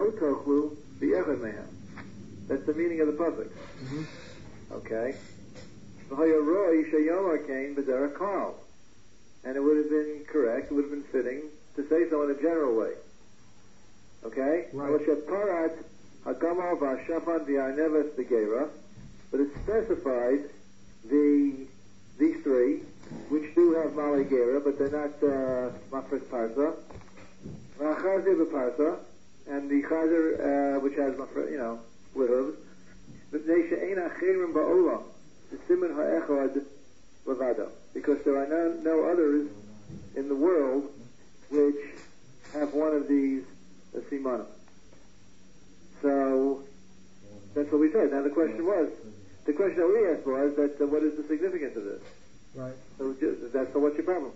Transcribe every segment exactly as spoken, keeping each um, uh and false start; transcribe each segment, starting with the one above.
Utochlu B'Echad Mehem. That's the meaning of the pasuk. Mm-hmm. Okay. V'hayaroi Sheyomar Kain B'Derech Kal. And it would have been correct, it would have been fitting to say so in a general way. Okay? Right. Parat Hagamal V'Hashafan V'Arneves V'Gera, but it specified the these three, which do have Mali Gera, but they're not uh, Mafres Parsa. V'Achazir V'Parsa, and the Chazer, uh, which has, you know, split hooves. V'Pnei She'ein Achirim Ba'olam, Siman Ha'echad Levado, because there are no, no others in the world which have one of these uh, simanim. So that's what we said. Now the question was, the question that we asked was that uh, what is the significance of this? Right. So just, that's so what's your problem?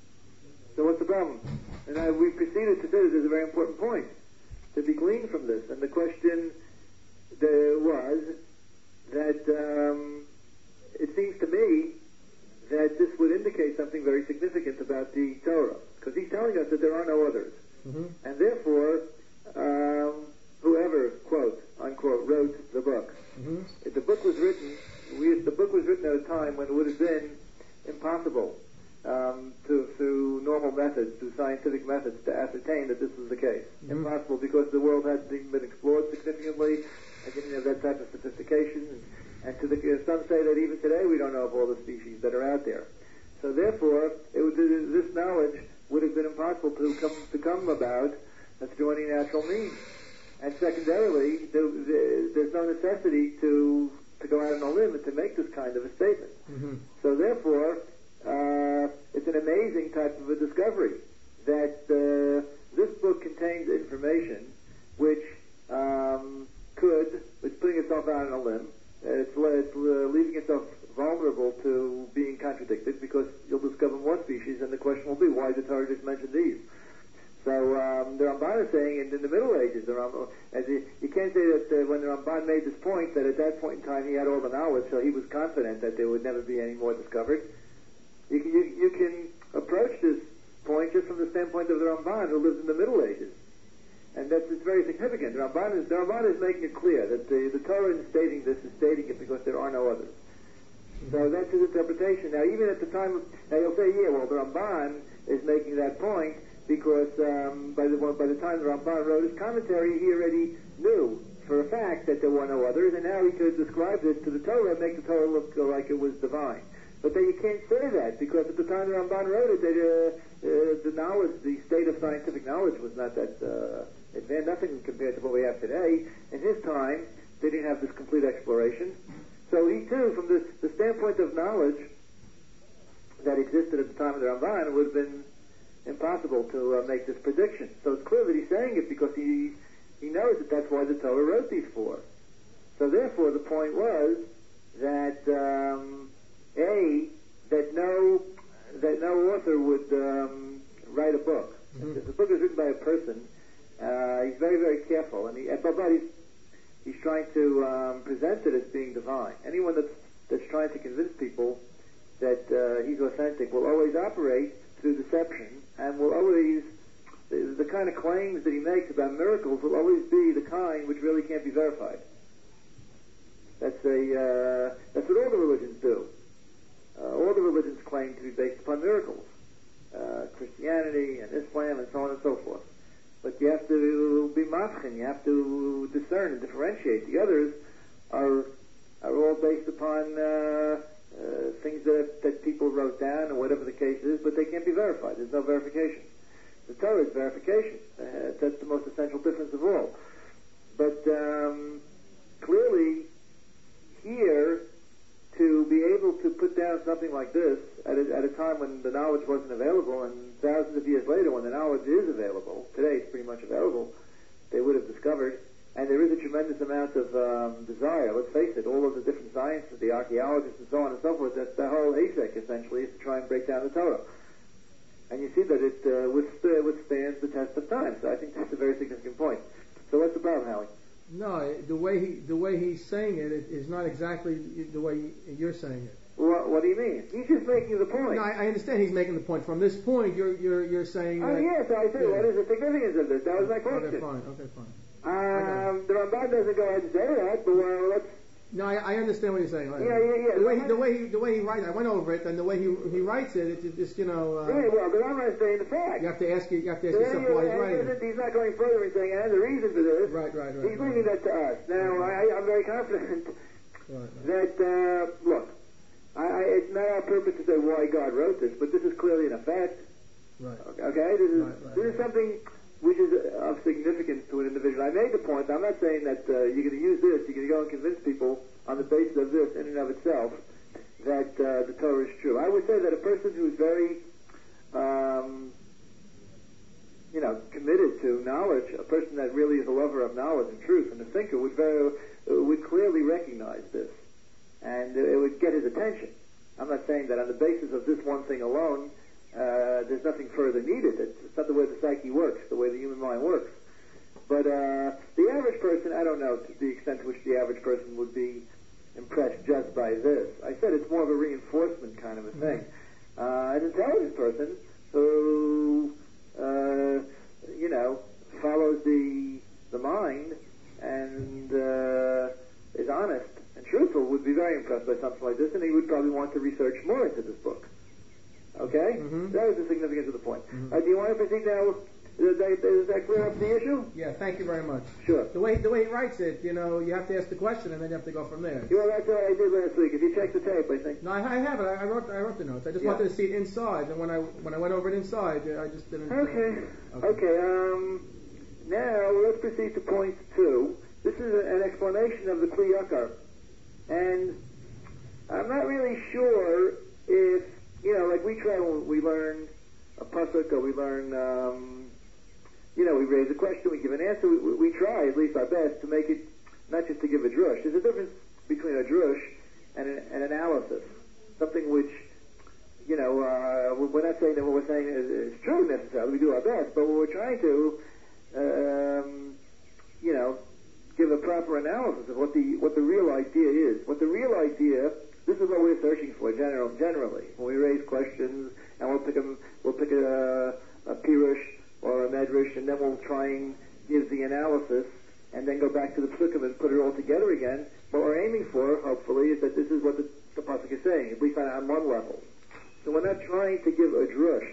So what's the problem? And I, we proceeded to say that there's a very important point to be gleaned from this. And the question there was that um, it seems to me that this would indicate something very significant about the Torah, because he's telling us that there are no others. Mm-hmm. And therefore, um, whoever, quote, unquote, wrote the book, mm-hmm. if the book was written, we, the book was written at a time when it would have been impossible um, to, through normal methods, through scientific methods, to ascertain that this was the case. Mm-hmm. Impossible because the world hadn't even been explored significantly, and didn't have that type of sophistication. And, and to the, some say that even today we don't know of all the species that are out there. So therefore, it would, this knowledge would have been impossible to come to come about through any natural means. And secondarily, there, there, there's no necessity to to go out on a limb and to make this kind of a statement. Mm-hmm. So therefore, uh, it's an amazing type of a discovery that uh, this book contains information which um, could, it's putting itself out on a limb, it's, it's uh, leaving itself vulnerable to being contradicted, because you'll discover more species, and the question will be, why did the Torah just mention these? So um, the Ramban is saying, in, in the Middle Ages, the Ramban, as you, you can't say that uh, when the Ramban made this point, that at that point in time he had all the knowledge, so he was confident that there would never be any more discovered. You can, you, you can approach this point just from the standpoint of the Ramban, who lived in the Middle Ages. And that's it's very significant. The Ramban is, the Ramban is making it clear that the, the Torah in stating this is stating it because there are no others. So that's his interpretation. Now, even at the time of, now you'll say, yeah, well, the Ramban is making that point because um, by the by the time the Ramban wrote his commentary, he already knew for a fact that there were no others, and now he could describe it to the Torah and make the Torah look like it was divine. But then you can't say that, because at the time the Ramban wrote it, that, uh, uh, the knowledge, the state of scientific knowledge was not that uh, advanced, nothing compared to what we have today. In his time, they didn't have this complete exploration. So he too, from the, the standpoint of knowledge that existed at the time of the Ramban, it would have been impossible to uh, make this prediction. So it's clear that he's saying it because he he knows that that's why the Torah wrote these four. So therefore, the point was that um, a that no that no author would um, write a book. Mm-hmm. If the book is written by a person, uh, he's very very careful, and he but, but he's he's trying to um, present it as being divine. Anyone that's that's trying to convince people that uh, he's authentic will always operate through deception, and will always, the, the kind of claims that he makes about miracles will always be the kind which really can't be verified. That's a uh, that's what all the religions do. Uh, all the religions claim to be based upon miracles, uh, Christianity and Islam and so on and so forth. But you have to be mafchin, you have to discern and differentiate. The others are are all based upon uh, Uh, things that that people wrote down, or whatever the case is, but they can't be verified. There's no verification. The Torah is verification. Uh, that's the most essential difference of all. But um, clearly, here, to be able to put down something like this at a, at a time when the knowledge wasn't available, and thousands of years later when the knowledge is available, today it's pretty much available, they would have discovered. And there is a tremendous amount of um, desire. Let's face it, all of the different sciences, the archaeologists and so on and so forth, that's the whole A S E C essentially, is to try and break down the Torah. And you see that it uh, withst- withstands the test of time. So I think that's a very significant point. So what's the problem, Howie? No, the way he the way he's saying it is not exactly the way you're saying it. What, what do you mean? He's just making the point. No, I, I understand he's making the point. From this point, you're you're you're saying. Oh that, yes, I do. Yeah. What is the significance of this? That was my question. Okay, fine. Okay, fine. Um, the Ramban doesn't go ahead and say that, but well, let's. No, I, I understand what you're saying. Right? Yeah, yeah, yeah. The way, he, the way he, the way he writes, I went over it, and the way he he writes it, it's just you know. Uh, Really well, but I'm not saying the fact. You have to ask you, you have to ask So yourself anyway, why he's writing he's, it. he's not going further and saying, and the reason for this. Right, right, right. He's leaving that to us. Now, I, I'm very confident Right, right. that, uh, look, I, I, it's not our purpose to say why God wrote this, but this is clearly an effect. Right. Okay? This is, Right, right, this is right. something which is of significance to an individual. I made the point, I'm not saying that uh, you're going to use this, you're going to go and convince people on the basis of this in and of itself that uh, the Torah is true. I would say that a person who's very, um, you know, committed to knowledge, a person that really is a lover of knowledge and truth and a thinker would very, would clearly recognize this, and it would get his attention. I'm not saying that on the basis of this one thing alone, uh, there's nothing further needed. It's, it's not the way the psyche works, the way the human mind works. But uh, the average person, I don't know to the extent to which the average person would be impressed just by this. I said it's more of a reinforcement kind of a thing. Uh, an intelligent person who, uh, you know, follows the the mind and uh, is honest and truthful would be very impressed by something like this, and he would probably want to research more into this book. Okay? Mm-hmm. That was the significance of the point. Mm-hmm. Uh, do you want to proceed now? Does that, does that clear up the issue? Yeah, thank you very much. Sure. The way the way he writes it, you know, you have to ask the question and then you have to go from there. Well, that's what I did last week. If you check the tape, I think. No, I, I have it. I, I wrote I wrote the notes. I just Yeah. wanted to see it inside, and when I when I went over it inside, I just didn't. Okay. Okay. Okay. Um. Now let's proceed to point two. This is an explanation of the Kli Yakar, and I'm not really sure if you know, like we try when we learn a pasuk or we learn. Um, You know, we raise a question, we give an answer, we, we try at least our best to make it, not just to give a drush. There's a difference between a drush and an, an analysis. Something which, you know, uh, we're not saying that what we're saying is, is true necessarily, we do our best, but we're trying to, um, you know, give a proper analysis of what the what the real idea is. What the real idea, this is what we're searching for general, generally. When we raise questions, and we'll pick a, we'll pick a, a pirush, or a medrash, and then we'll try and give the analysis, and then go back to the psukim and put it all together again. What we're aiming for, hopefully, is that this is what the, the pasuk is saying, at least on, on one level. So we're not trying to give a drush.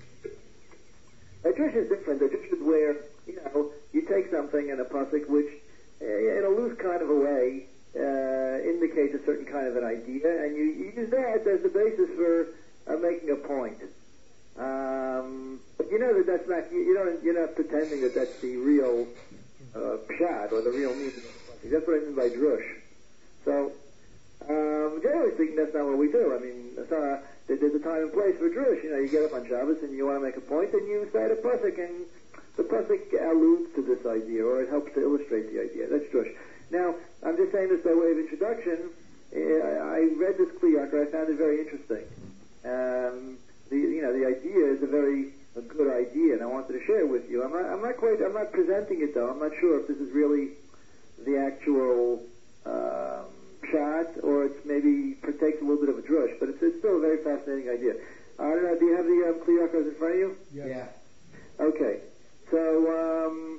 A drush is different. A drush is where, you know, you take something in a pasuk which, uh, in a loose kind of a way, uh, indicates a certain kind of an idea, and you, you use that as the basis for uh, making a point. Um, but you know that that's not, you, you don't, you're not pretending that that's the real uh, pshat or the real meaning. That's what I mean by drush. So, um, generally speaking, that's not what we do. I mean, uh, there's a time and place for drush. You know, you get up on Shabbos and you want to make a point, and you cite a pasuk, and the pasuk alludes to this idea, or it helps to illustrate the idea. That's drush. Now, I'm just saying this by way of introduction. Uh, I read this Kli Yakar. I found it very interesting. Um, The, you know, the idea is a very a good idea, and I wanted to share it with you. I'm not, I'm not quite, I'm not presenting it though. I'm not sure if this is really the actual um, shot, or it's maybe partakes a little bit of a drush, but it's, it's still a very fascinating idea. I don't know. Do you have the um, Kli Yakars in front of you? Yes. Yeah. Okay. So um,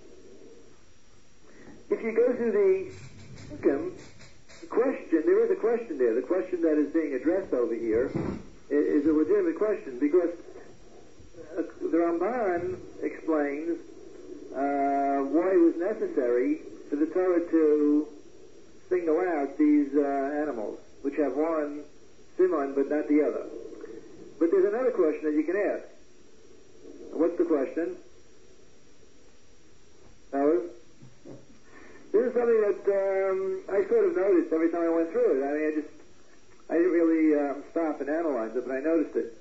if you go through the the question, there is a question there. The question that is being addressed over here is a legitimate question, because uh, the Ramban explains uh, why it was necessary for the Torah to single out these uh, animals, which have one siman but not the other. But there's another question that you can ask. What's the question? Fellas? This is something that um, I sort of noticed every time I went through it. I mean, I just I didn't really uh, stop and analyze it, but I noticed it.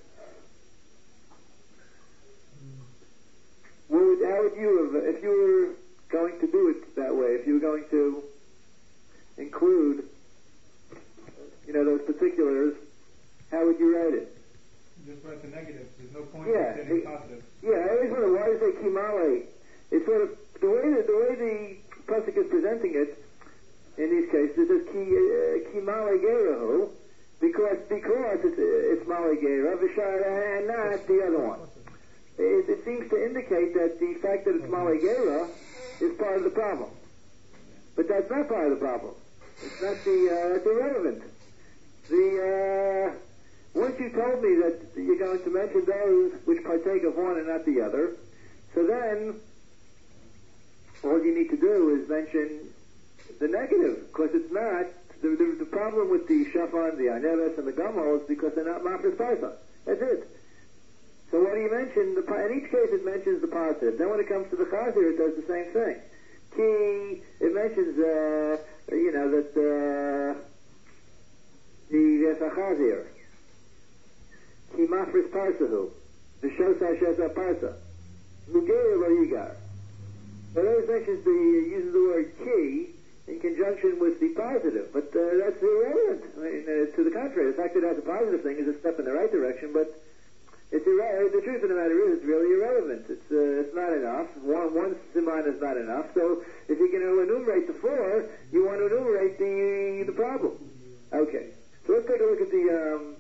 What would, how would you have, if you were going to do it that way, if you were going to include, you know, those particulars, how would you write it? Just write the negatives. There's no point Yeah, in saying it- positive. Yeah, I always wonder why does it say kimale? It's sort of the way that the way the pasuk is presenting it. In these cases, it says ki uh, kimale gerahu. Because because it's, it's Maligera, Vishara, and not the other one. It, it seems to indicate that the fact that it's Maligera is part of the problem. But that's not part of the problem. It's not the, uh, it's irrelevant. The, uh, once you told me that you're going to mention those which partake of one and not the other, so then all you need to do is mention the negative, because it's not, the, the, the problem with the shafan, the aneves, and the gamo is because they're not mafres parsa. That's it. So what do you mention? The, in each case it mentions the positive. Then when it comes to the chazir, it does the same thing. Ki, it mentions, uh, you know, that uh, the chazir. Ki mafres parsahu. The shosa shesa parsa. Luger lo yigar. But those mentions the, uses the word ki in conjunction with the positive, but uh, that's irrelevant. I mean, uh, to the contrary, the fact that it has a positive thing is a step in the right direction, but it's irre- the truth of the matter is it's really irrelevant. It's uh, it's not enough. One, one siman is not enough. So if you're going to enumerate the four, you want to enumerate the the problem. Okay, so let's take a look at the um,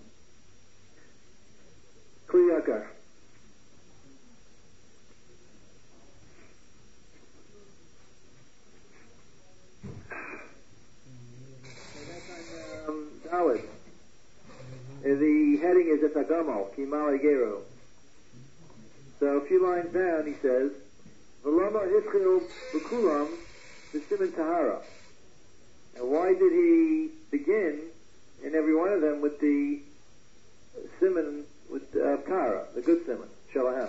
Kli Yakar. Dalit. The heading is Etagamo, Kimala Gero. So a few lines down he says, V'lama Hischil B'kulam B'simen Tahara. And why did he begin in every one of them with the siman, with uh, Tahara, the good siman, Shalahem?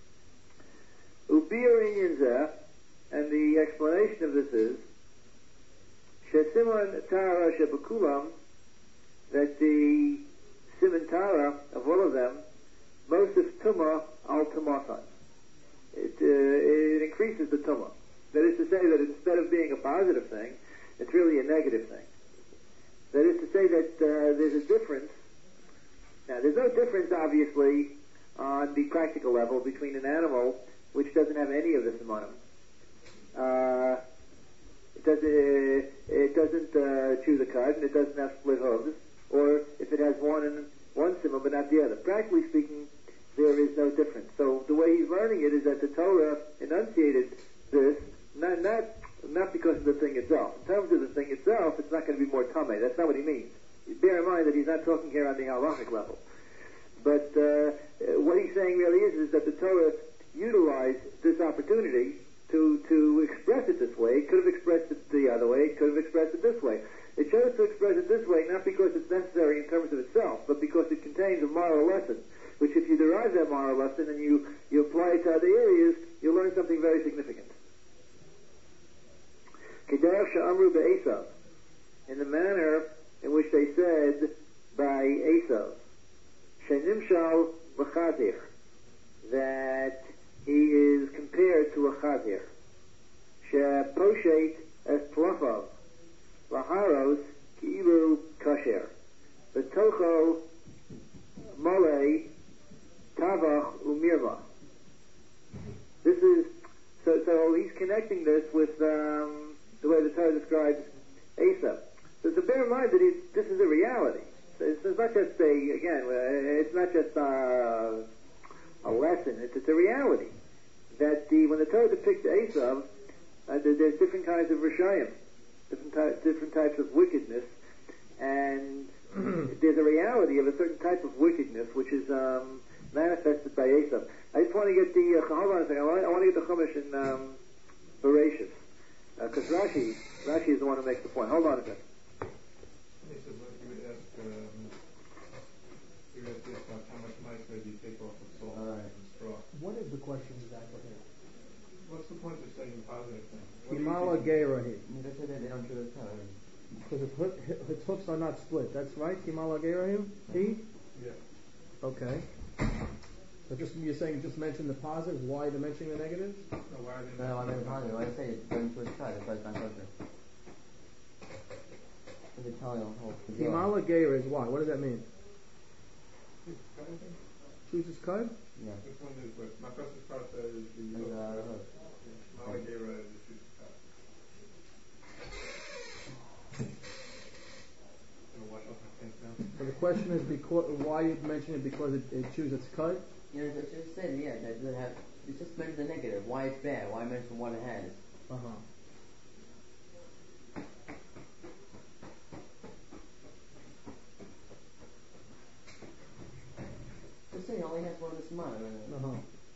Ubir Inyan Zeh, and the explanation of this is, Shesiman Tahara Shebekulam, that the siman Tahara of all of them, Mosif Tumah al Tumasan. It, uh, it increases the Tumah. That is to say that instead of being a positive thing, it's really a negative thing. That is to say that uh, there's a difference. Now, there's no difference, obviously, on the practical level between an animal which doesn't have any of the simanim. Uh, it doesn't, uh, it doesn't uh, chew the cud, and it doesn't have split hooves, or if it has one and one simon but not the other. Practically speaking, there is no difference. So the way he's learning it is that the Torah enunciated this, not not not because of the thing itself. In terms of the thing itself, it's not going to be more tameh. That's not what he means. Bear in mind that he's not talking here on the halachic level. But uh, what he's saying really is, is that the Torah utilized this opportunity to to express it this way. It could have expressed it the other way. It could have expressed it this way. It chose to express it this way not because it's necessary in terms of itself, but because it contains a moral lesson, which if you derive that moral lesson and you, you apply it to other areas, you'll learn something very significant. Kederach she'amru be'esav, in the manner in which they said by Esav, she'nimshal v'chazir, that he is compared to a chazir, she'poshet es tlachav, laharos ki'ilu kasher, v'tocho mole tavach umirva. This is, so, so he's connecting this with um, the way the Torah describes Esav. So, so bear in mind that he, this is a reality. It's, it's not just a, again, it's not just a, a lesson, it's, it's a reality. That the, when the Torah depicts Esav, uh, there, there's different kinds of rishayim, different, ty- different types of wickedness, and there's a reality of a certain type of wickedness which is um, manifested by Esav. I just want to get the, uh, hold on a second, I want, I want to get the Chumash in um, Bereshis, because uh, Rashi, Rashi is the one who makes the point. Hold on a second. He says, well, you would ask, um, you would ask this about how much mice do you take off of salt All right. and straw? What is the question exactly here? What's the point of saying positive things? What do you Kimala think- Geirahi. They said that they don't chew the cud. Because its, hook, its hooks are not split. That's right, Kimala Geirahi? He? Yeah. Okay. So just you're saying just mention the positives. Why they're mentioning the negatives? No, why are they No, I not- mean positive. Why they say it doesn't chew its cud? That's why it's not kosher. They're telling them whole. Kimala Geira is why? What does that mean? Which kind of thing? Choose its cud? Yeah. Which one is what? Makasas Parsa is the And, hook, uh, right? hook. Yeah. Malagera is the shoot cut. I'm gonna wash off my pants now. So the question is because why you mention it because it, it chews its cud? You know, it's just said, yeah, that doesn't have. It's just mention the negative. Why it's bad. Why mention what it has. Uh-huh. Just say he only has one this month. Uh-huh.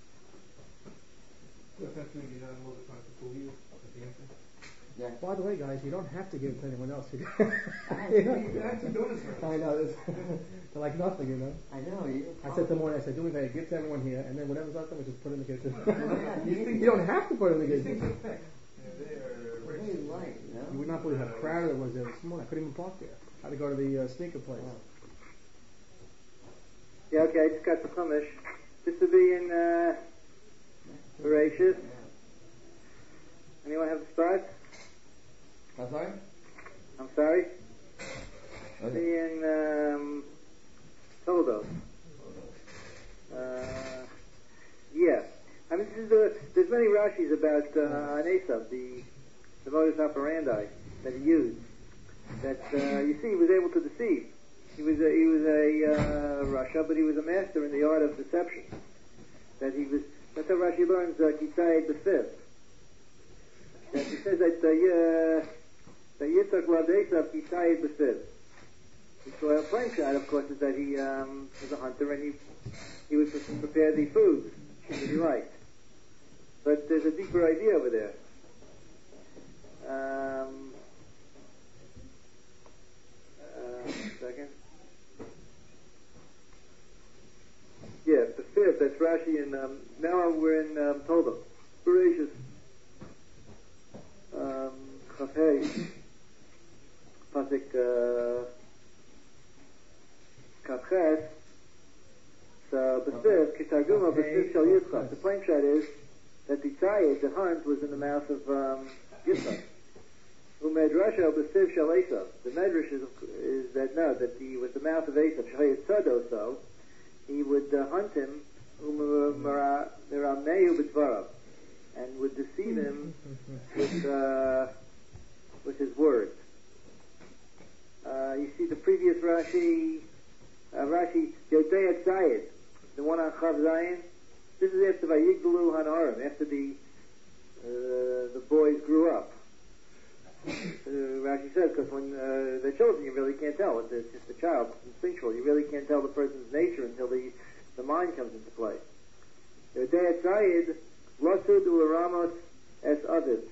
So essentially, you're not able to try to fool you at the answer. Yeah. By the way, guys, you don't have to give it to anyone else. You You're actually doing this right. I know. It's they're like nothing, you know. I know. You I said to them, I said, do me a favor, give to everyone here, and then whatever's left over, just put it in the kitchen. These things- You don't have to put it in the These things kitchen. are thick. Yeah, they are What rich. do you like, you know? You would not believe how crowded it was there this morning. I couldn't even park there. I had to go to the uh, sneaker place. Wow. Yeah, okay, I just got the Chumash. This would be in uh, Bereshit. Anyone have the start? I'm sorry? I'm sorry? Okay. Be in um, Toldos. Uh, yeah. I mean, this is a, there's many Rashis about uh, on Esav, the, the modus operandi that he used. That, uh, you see, he was able to deceive. He was a, he was a uh, Rasha, but he was a master in the art of deception. That he was, that's how Rashi learns uh, Kisayed the fifth. That he says that uh, that Yitzchak loved Esav Kisayed the fifth. So a plain shot, of course, is that he um, was a hunter and he he would prepare the foods that he liked. But there's a deeper idea over there. Um, uh, one second. Yeah, the fifth, that's Rashi, and um, now we're in um, Toldos. Bereshit. Um, Chafei. Pasik, uh, Kafches. So, the fifth, Kitaguma, the fifth Shal Yitzchak. The plain shot is that the tzayid, the hunt, was in the mouth of um, Yitzchak. Umedrasha, the fifth Shal Esav. The medrash is, is that, no, that he was the mouth of Esav. Shal Yitzchak, so. He would uh, hunt him, meramehu b'dvarav, and would deceive him with uh, with his words. Uh, you see the previous Rashi, uh, Rashi Yodei Tzayid, the one on Chav Zayin. This is after Vayigdalu Hanarim, after the uh, the boys grew up. Uh, Rashi says, because when uh, they're children, you really can't tell. It's just a child, it's instinctual. You really can't tell the person's nature until the, the mind comes into play. Yodei Tzayid, Lasud Ularamos Es Aviv.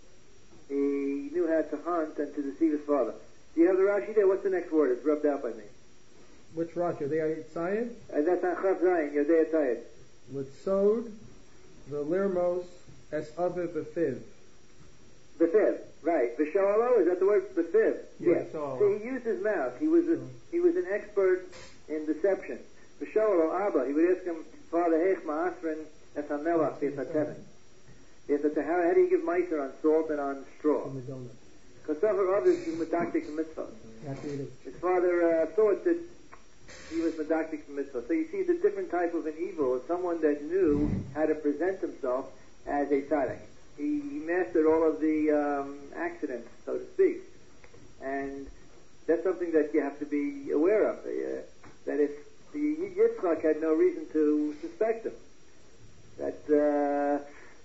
He knew how to hunt and to deceive his father. Do you have the Rashi there? What's the next word? It's rubbed out by me. Which Rashi? They are Tzayid? And that's on Chav Zayin, Yodei Tzayid. With Sod, the Lirmos, Es Aviv Befiv. The fifth, right. V'shalalo, is that the word? The fifth. Yeah, Yeah. so- See, he used his mouth. He was a, he was an expert in deception. V'shalalo Abba, he would ask him, Father, Hech Ma'asrin es hamelach v'yatateven. Yes, how, how do you give meiser on salt and on straw? From the donut. Because some of others do medactic mitzvah. That's what it is. His father uh, thought that he was medactic mitzvah. So you see the different type of an evil is someone that knew how to present himself as a tzaddik. He, he mastered all of the um, accidents, so to speak. And that's something that you have to be aware of. Uh, that if the Yitzchak had no reason to suspect him. That, uh,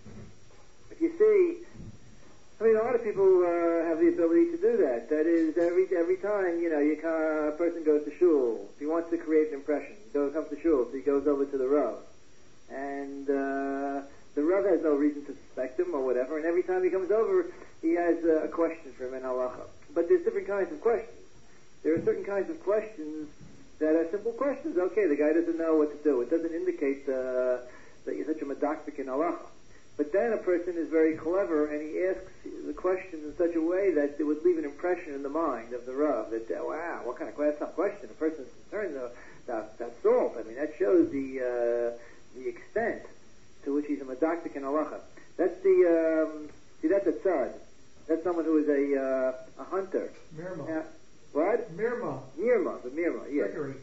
if you see, I mean, a lot of people uh, have the ability to do that. That is, every every time, you know, you kind of, a person goes to shul, if he wants to create an impression, he goes, comes to shul, so he goes over to the Rav. And, uh, the Rav has no reason to suspect him or whatever, and every time he comes over, he has uh, a question for him in halacha. But there's different kinds of questions. There are certain kinds of questions that are simple questions. Okay, the guy doesn't know what to do. It doesn't indicate uh, that you're such a medactic in halacha. But then a person is very clever, and he asks the question in such a way that it would leave an impression in the mind of the Rav that, uh, wow, what kind of question? question? A person is concerned about that salt. I mean, that shows the uh, the extent to which he's a medactic in halacha. That's the, um, see, that's a tzad. That's someone who is a uh, a hunter. Mirma. Uh, what? Mirma. Mirma, the Mirma, yes. Trickery.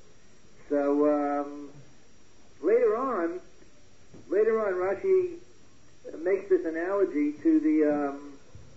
So, um, later on, later on, Rashi makes this analogy to the, um,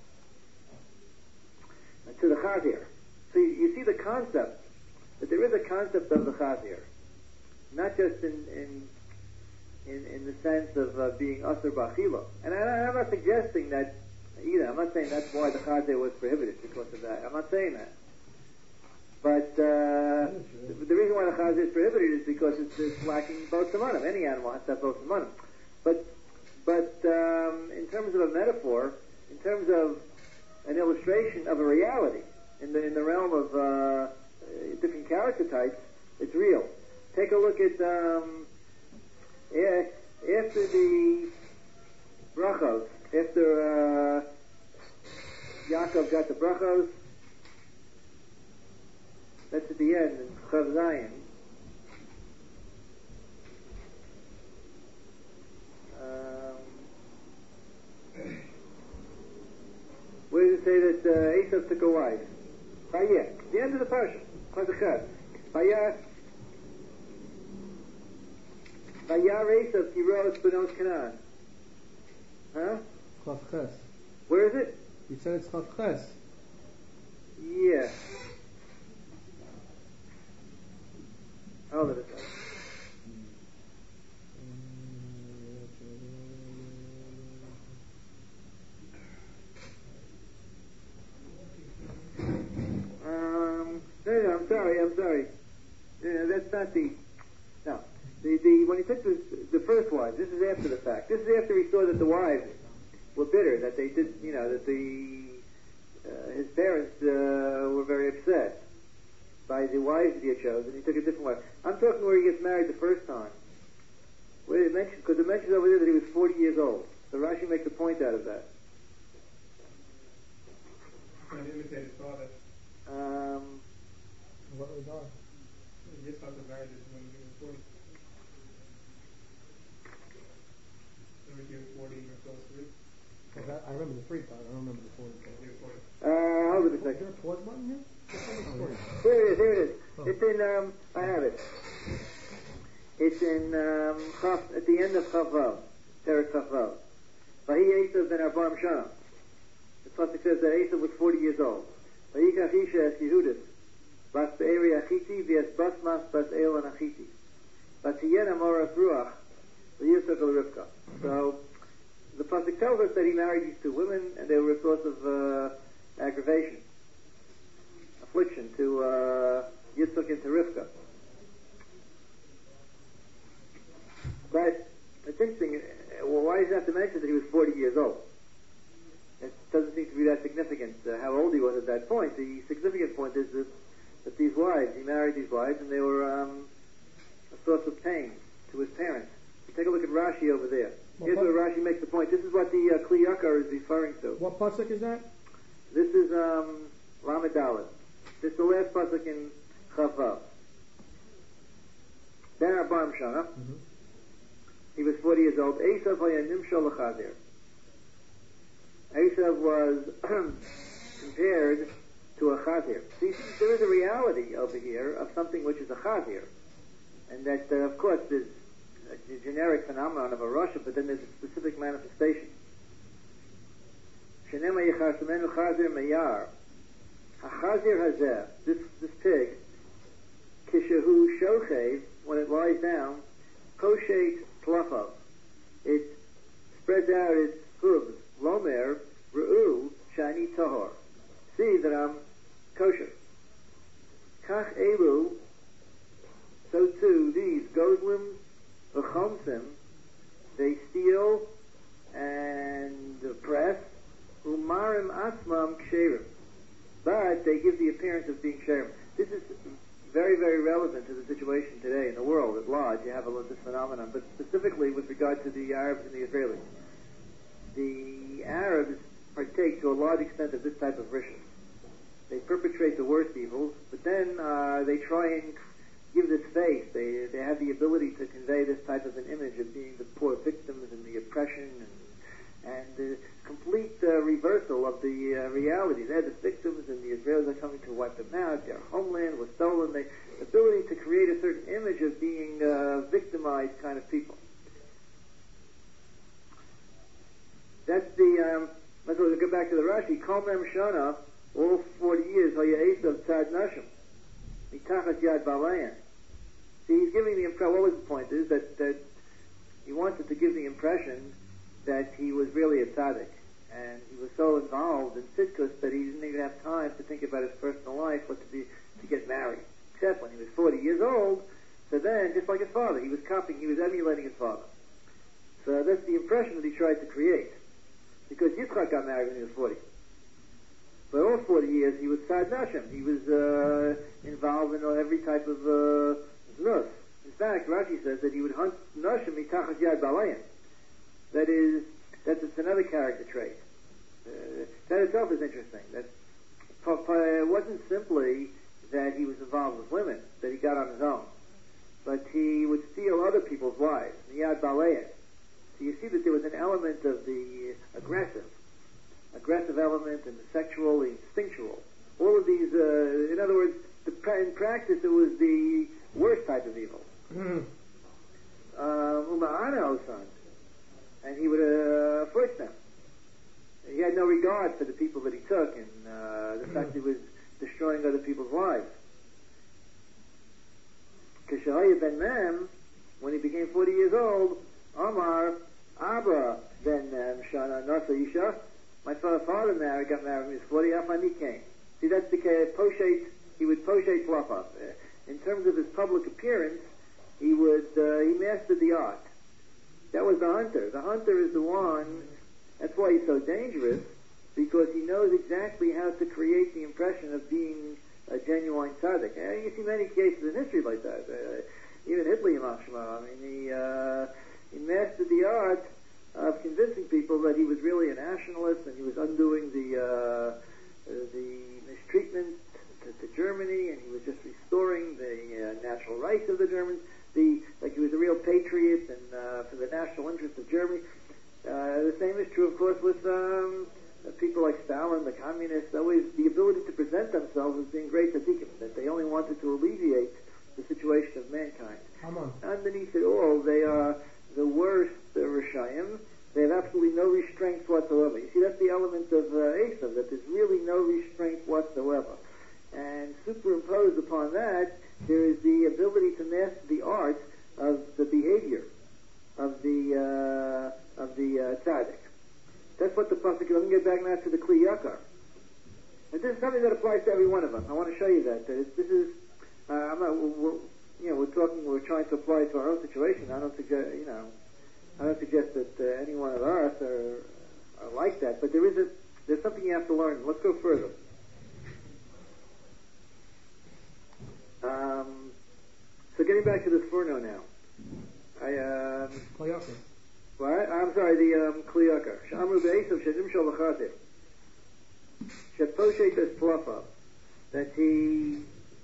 to the chazir. So you, you see the concept, that there is a concept of the chazir. Not just in, in In, in the sense of uh, being asur b'achila. And I, I'm not suggesting that either. I'm not saying that's why the Chazir was prohibited because of that. I'm not saying that. But uh, the, the reason why the Chazir is prohibited is because it's, it's lacking both simonim. Any animal has to have both simonim. But but um, in terms of a metaphor, in terms of an illustration of a reality in the in the realm of uh, different character types, it's real. Take a look at um, after the brachos, after uh, Yaakov got the brachos. That's at the end in Chav Zayin. Um, where does it say that uh, Esav took a wife? Vayeh. The end of the parsha. Chazachad. Vayeh. Vayar Esav Kiros Benos Canaan. Huh? Chav Ches. Where is it? You said it's Chav Ches. Yeah. Hold it a second. Um, no, no, I'm sorry, I'm sorry. Yeah, that's not the, no. The, the, when he took the, the first wives, this is after the fact. This is after he saw that the wives were bitter, that they did, you know, that the, uh, his parents, uh, were very upset by the wives that he had chosen. He took a different wife. I'm talking where he gets married the first time. Where it mentions, because it mentions over there that he was forty years old. So Rashi makes a point out of that. Trying to imitate his father. Um, What regard? Yitzchak was married when he was forty. Remember he was forty and so was three? Well, that, I remember the three part. I don't remember the forty part. He was forty. uh, hold it a Is there second. a pause button here? Oh, yeah. Here it is, here it is. Oh. It's in, um, I have it. It's in, um, Chaf, at the end of Chavav, Teres Chavav. Vahi Esav ben Arbaim Shana. The pasuk says that Esav was forty years old. Vayikach Isha es Yehudis, bas be'eri Achiti, v'es basmas bas Elan Achiti. Vatiyena moras ruach, v'yisach el Rivka. So, the pasuk tells us that he married these two women, and they were a source of uh, aggravation, affliction to uh, Yitzchak and to Rivka. But it's interesting. Well, why does he have to mention that he was forty years old? It doesn't seem to be that significant uh, how old he was at that point. The significant point is that, that these wives, he married these wives, and they were um, a source of pain to his parents. Take a look at Rashi over there. Well, Here's what- where Rashi makes the point. This is what the uh, Kli Yakar is referring to. What pasuk is that? This is um, Lamed Dalet. This is the last pasuk in Chavav. Ben Arbaim Shana. Mm-hmm. He was forty years old. Esav haya nimshol l'chazir. Esav was compared to a chazir. See, there is a reality over here of something which is a chazir. And that, uh, of course, there's a generic phenomenon of a rasha, but then there's a specific manifestation. Shenema yichasamenu chazir meyar. Ha-chazir hazeh, this, this pig, kishahu shochev, when it lies down, koshet tlafav. It spreads out its hooves. Lomer, re'u, shani tahor. See that I'm kosher. Kach elu, so too these gozlim, v'chomsim, they steal and oppress, umarim asmam ksherim. But they give the appearance of being ksherim. This is very, very relevant to the situation today in the world at large. You have a lot of this phenomenon, but specifically with regard to the Arabs and the Israelis. The Arabs partake to a large extent of this type of rishon. They perpetrate the worst evils, but then uh, they try and give this face. They they have the ability to convey this type of an image of being the poor victims and the oppression and and the complete uh, reversal of the uh, reality. They're the victims, and the Israelis are coming to wipe them out. Their homeland was stolen. They, the ability to create a certain image of being uh, victimized kind of people. That's the, um, let's go back to the Rashi. Kol mem shana, all forty years, haya esav tzad nashim, mitachas yad balayan. See, he's giving the impression, what was the point, is that, that he wanted to give the impression that he was really a tzaddik, and he was so involved in Tzidkus that he didn't even have time to think about his personal life or to be to get married. Except when he was forty years old, so then, just like his father, he was copying, he was emulating his father. So that's the impression that he tried to create. Because Yitzchak got married when he was forty. For all forty years, he was Tzad Nashim. He was uh, involved in every type of uh, znus. In fact, Rashi says that he would hunt Nashim mitachas yad balayim. That is, that's it's another character trait. Uh, that itself is interesting. That it wasn't simply that he was involved with women, that he got on his own, but he would steal other people's wives, yad balayim. So you see that there was an element of the aggressive, aggressive element and the sexual, the instinctual. All of these, uh, in other words, the, in practice it was the worst type of evil. Uma'ana son, and he would uh, force them. He had no regard for the people that he took and uh, the fact that he was destroying other people's lives. Kishahaya ben Mem, when he became forty years old, Omar, Abba, then Mshana, Nasa Isha, my father married, got married when he was forty, Afani came. See, that's the poshet, he would poshet fluff up. Uh, in terms of his public appearance, he would, uh, he mastered the art. That was the hunter. The hunter is the one, that's why he's so dangerous, because he knows exactly how to create the impression of being a genuine tzaddik. Uh, you see many cases in history like that. Uh, even Hitler, Yamach Shema, I mean, he, uh, he mastered the art of convincing people that he was really a nationalist and he was undoing the uh, the mistreatment to, to Germany, and he was just restoring the uh, natural rights of the Germans. The like he was a real patriot and uh, for the national interest of Germany. Uh, the same is true, of course, with um, people like Stalin, the communists. Always the ability to present themselves as being great tzaddikim, that they only wanted to alleviate the situation of mankind. Come on. Underneath it all, they are the worst uh, Rishayim. They have absolutely no restraint whatsoever. You see, that's the element of uh, Esav, that there's really no restraint whatsoever. And superimposed upon that, there is the ability to master the art of the behavior of the uh, of the uh, tzaddik. That's what the pasuk. Let me get back now to the Kli Yakar. And this is something that applies to every one of them. I want to show you that. that it's, this is, uh, I'm not. We're, you know, we're talking. We're trying to apply it to our own situation. I don't suggest. You know. I don't suggest that uh, any one of us are, are like that, but there is a, there's something you have to learn. Let's go further. Um, so getting back to this Furno now. I, um... Kliyakar. What? I'm sorry, the, um, Kliyakar. Shamru be'esav shedim shal v'chatir. Sheposhet es plafa. That he,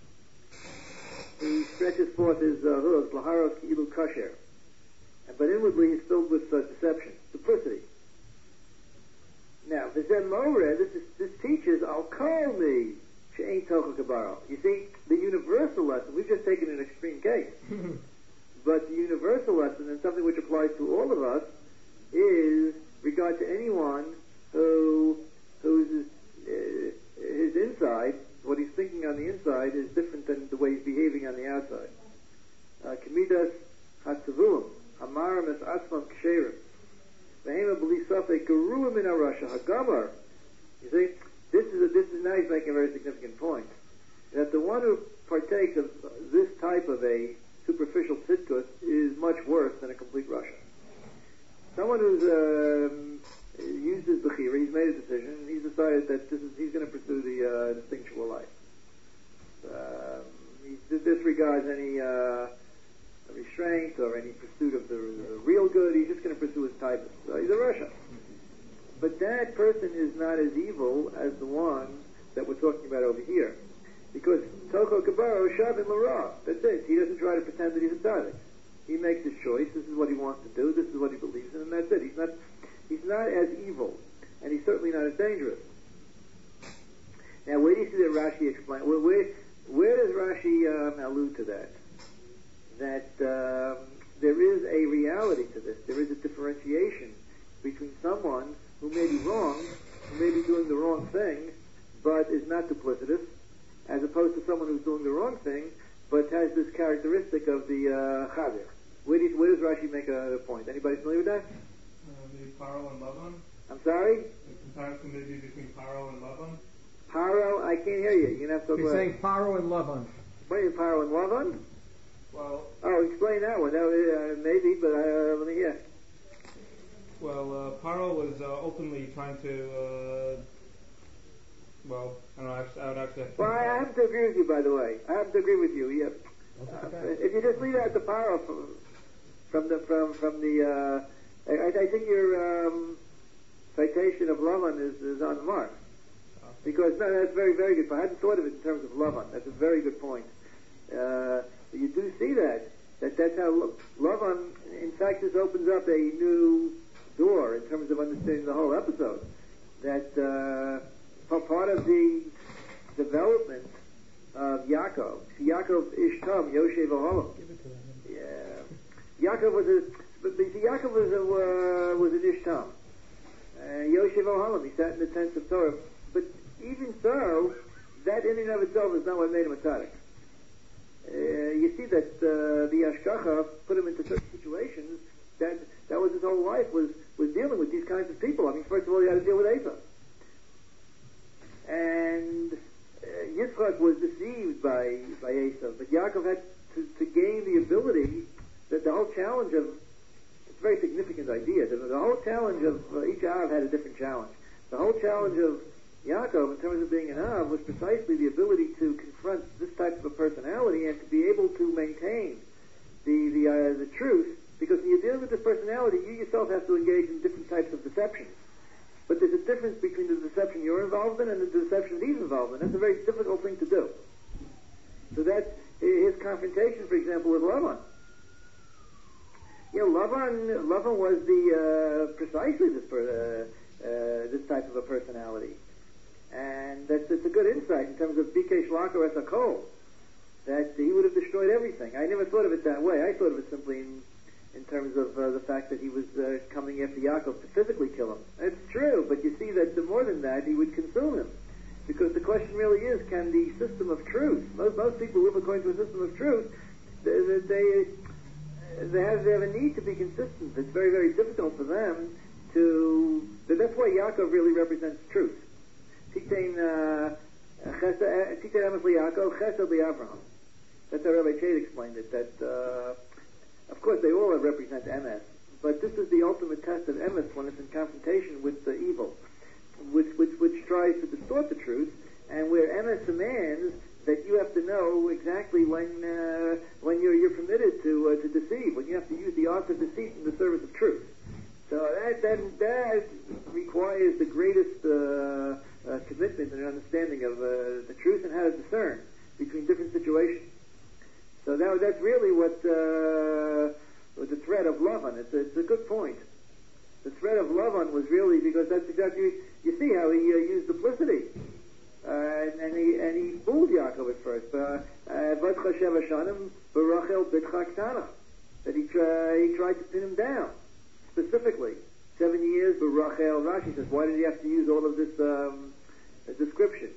he stretches forth his uh, hooves, laharos ki'ilu kasher. But inwardly he's filled with uh, deception, duplicity. Now, v'zeh moreh, this is, this teaches, I'll call me, she'ein tocha kabaro. You see, the universal lesson, we've just taken an extreme case, but the universal lesson, and something which applies to all of us, is regard to anyone who, whose uh, his inside, what he's thinking on the inside, is different than the way he's behaving on the outside. Kamidas hatzavuim. Amarim es atzmam ksherim. Vehema b'lisafek geruim in arasha hagamar. You see, this is a, this is now he's making a very significant point. That the one who partakes of this type of a superficial tzidkus is much worse than a complete rasha. Someone who's um, used his bechira, he's made a decision, he's decided that this is, he's going to pursue the uh, instinctual life. Um, he disregards any uh, restraint or any pursuit of the, the real good. He's just going to pursue his type. So he's a rasha. But that person is not as evil as the one that we're talking about over here. Because Tocho Kabaro Shavin Lara. That's it. He doesn't try to pretend that he's a tzaddik. He makes his choice. This is what he wants to do. This is what he believes in, and that's it. He's not he's not as evil. And he's certainly not as dangerous. Now, where do you see that Rashi explain? Where, where, where does Rashi um, allude to that? That um, there is a reality to this. There is a differentiation between someone who may be wrong, who may be doing the wrong thing, but is not duplicitous, as opposed to someone who's doing the wrong thing, but has this characteristic of the uh, chaver. Where, do you, where does Rashi make a, a point? Anybody familiar with that? Uh, the Paro and Lavan? I'm sorry? The comparison maybe between Paro and Lavan? Paro, I can't hear you. You're going to have to He's go saying Paro and Lavan. What is Paro and Lavan? Well, Oh, explain that one. That, uh, maybe, but uh, let me hear. well, uh, Paro was uh, openly trying to, uh, well, I don't know, actually, I would actually have to... Well, I happen to agree with you, by the way. I happen to agree with you. Yeah. Uh, if you just leave out the Paro from, from the from from the, uh, I, I think your um, citation of Lavan is, is on the mark. Because no, that's very very good. I hadn't thought of it in terms of Lavan. That's a very good point. Uh, you do see that that that's how Lavan. In fact, this opens up a new door in terms of understanding the whole episode. That uh, part of the development of Yaakov. See, Yaakov Ishtam Yoshev Oholam. Yeah, Yaakov was a. But see, Yaakov was a uh, was an Ishtam. Uh, Yoshev Oholam. He sat in the tents of Torah. But even so, that in and of itself is not what made him a tzaddik. Uh, you see that uh, the Ashkacha put him into certain situations that that was his whole life was was dealing with these kinds of people. I mean, first of all, he had to deal with Esav, and uh, Yitzchak was deceived by by Esav, but Yaakov had to, to gain the ability that the whole challenge of it's a very significant idea. The, the whole challenge of uh, each Av had a different challenge. The whole challenge of Yaakov, in terms of being an Av, was precisely the ability to confront this type of a personality and to be able to maintain the the uh, the truth. Because when you're dealing with this personality, you yourself have to engage in different types of deceptions. But there's a difference between the deception you're involved in and the deception he's involved in. That's a very difficult thing to do. So that's his confrontation, for example, with Lavan. You know, Lavan, Lavan was the uh, precisely this per, uh, uh, this type of a personality. And that's it's a good insight in terms of Bikesh Lako as a Kol, that he would have destroyed everything. I never thought of it that way. I thought of it simply in, in terms of uh, the fact that he was uh, coming after Yaakov to physically kill him. It's true, but you see that the more than that, he would consume him. Because the question really is, can the system of truth, most, most people live according to a system of truth, they, they, they, have, they have a need to be consistent. It's very, very difficult for them to... That's why Yaakov really represents truth. Titein Emes LiYaakov, Chesed LiAvraham. That's how Rabbi Chait explained it, that, uh, of course, they all represent Emes, but this is the ultimate test of Emes when it's in confrontation with the evil, which, which, which tries to distort the truth, and where Emes demands that you have to know exactly when uh, when you're, you're permitted to uh, to deceive, when you have to use the art of deceit in the service of truth. So that that, that requires the greatest uh, uh, commitment and understanding of uh, the truth and how to discern between different situations. So that, that's really what uh, was the threat of Lavan. It's a, it's a good point. The threat of Lavan was really because that's exactly you see how he uh, used duplicity, uh, and, and he and he fooled Yaakov at first. Vatcha Sheva Shanim Barachel Bitcha Ktana, that he tried he tried to pin him down specifically. Seven years, but Rachel. Rashi says, why did he have to use all of this um, description?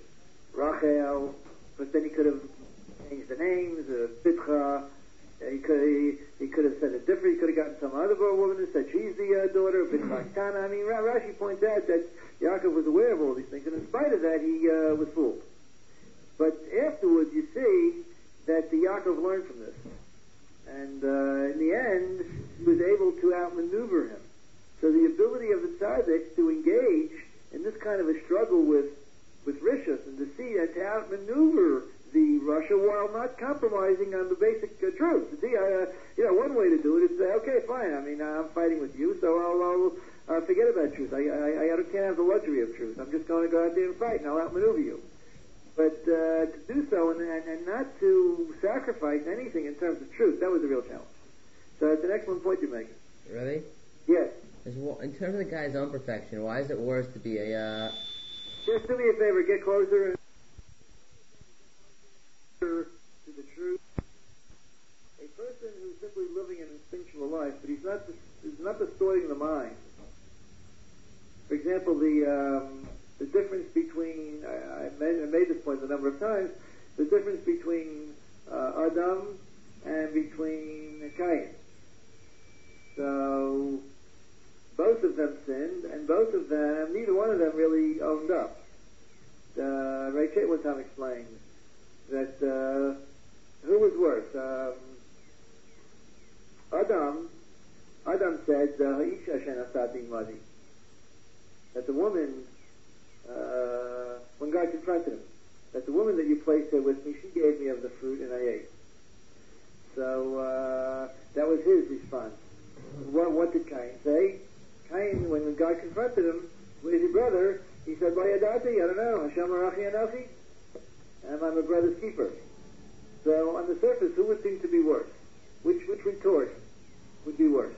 Rachel, but then he could have changed the names. Uh, Bitcha. He could he, he could have said it different. He could have gotten some other woman and said she's the uh, daughter of Bitcha Ktana. I mean, Rashi points out that Yaakov was aware of all these things, and in spite of that, he uh, was fooled. But afterwards, you see that the Yaakov learned from this, and uh, in the end, he was able to outmaneuver him. So the ability of the tzaddik to engage in this kind of a struggle with with rishus and deceit, and to outmaneuver the Russia while not compromising on the basic uh, truth. See, uh, you know, one way to do it is say, okay, fine. I mean, I'm fighting with you, so I'll, I'll uh, forget about truth. I, I, I can't have the luxury of truth. I'm just going to go out there and fight, and I'll outmaneuver you. But uh, to do so and, and, and not to sacrifice anything in terms of truth, that was the real challenge. So it's an excellent point you're making. Really? Yes. In terms of the guy's own perfection, why is it worse to be a... Uh... Just do me a favor, get closer and to the truth. A person who's simply living an instinctual life, but he's not he's not distorting the mind. For example, the um, the difference between I, I, made, I made this point a number of times. The difference between uh, Adam and between Cain. So both of them sinned, and both of them, neither one of them really owned up. Uh, Ray Chet one time explained that uh, who was worse? Um, Adam, Adam said, "Ha'isha shenasati madi." That the woman, uh, when God confronted him, that the woman that you placed there with me, she gave me of the fruit and I ate. So uh, that was his response. What, what did Cain say? Cain, when, when God confronted him with his brother, he said, "Vayadati, I don't know, Hashem Arachi Anochi, and I'm a brother's keeper." So on the surface, who would seem to be worse? Which which retort would be worse?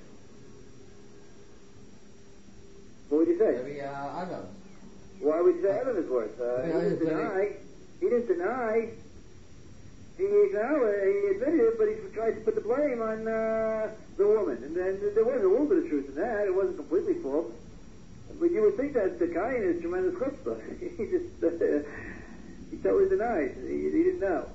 What would you say? Maybe uh, Adam. Why would you say Adam is worse? Uh, he didn't deny. He didn't deny. He acknowledged, he admitted it, but he tried to put the blame on uh, the woman. And then there was a little bit of truth in that. It wasn't completely false. But you would think that the Cain is tremendous chutzpah. he just uh, he totally denied. He, he didn't know.